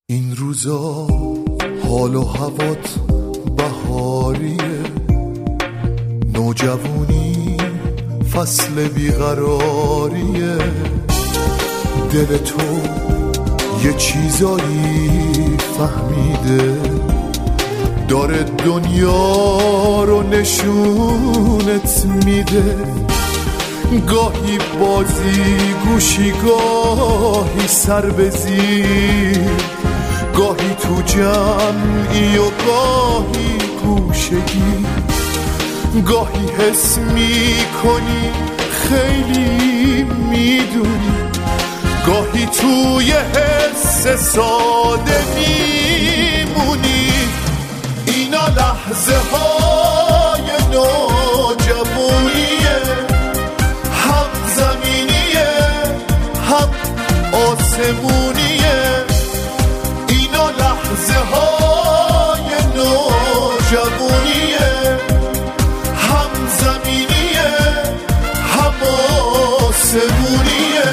این روزا حال و هوات بهاریه، نوجوانی فصل بیقراریه، دل تو یه چیزایی فهمیده، داره دنیا رو نشونت میده، گاهی بازی گوشی گاهی سر به زیر، گاهی تو جمعی و گاهی گوشگی، گاهی حس میکنی خیلی میدونی، گاهی توی حس ساده میمونی. اینا لحظه های نوجوانیه، هم زمینیه هم آسمونیه، اینا لحظه های نوجوانیه، هم زمینیه هم آسمونیه.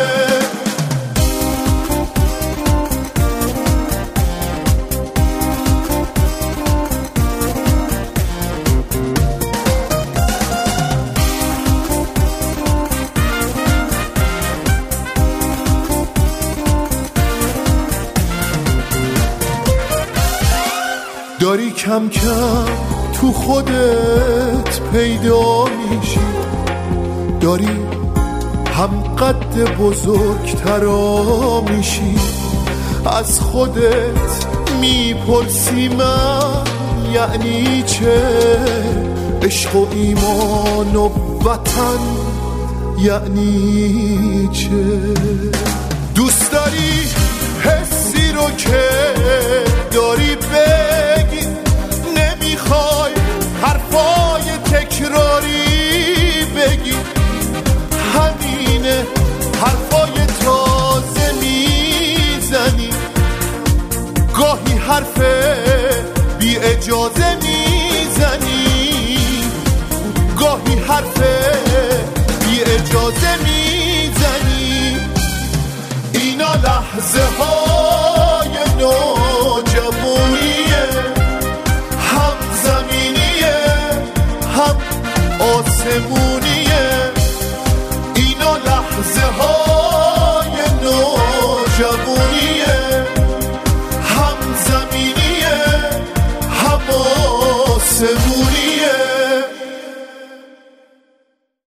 داری کم کم تو خودت پیدا میشی، داری هم قد بزرگترا میشی، از خودت میپرسی من یعنی چه، عشق و ایمان و وطن یعنی چه، دوست داری حسی رو که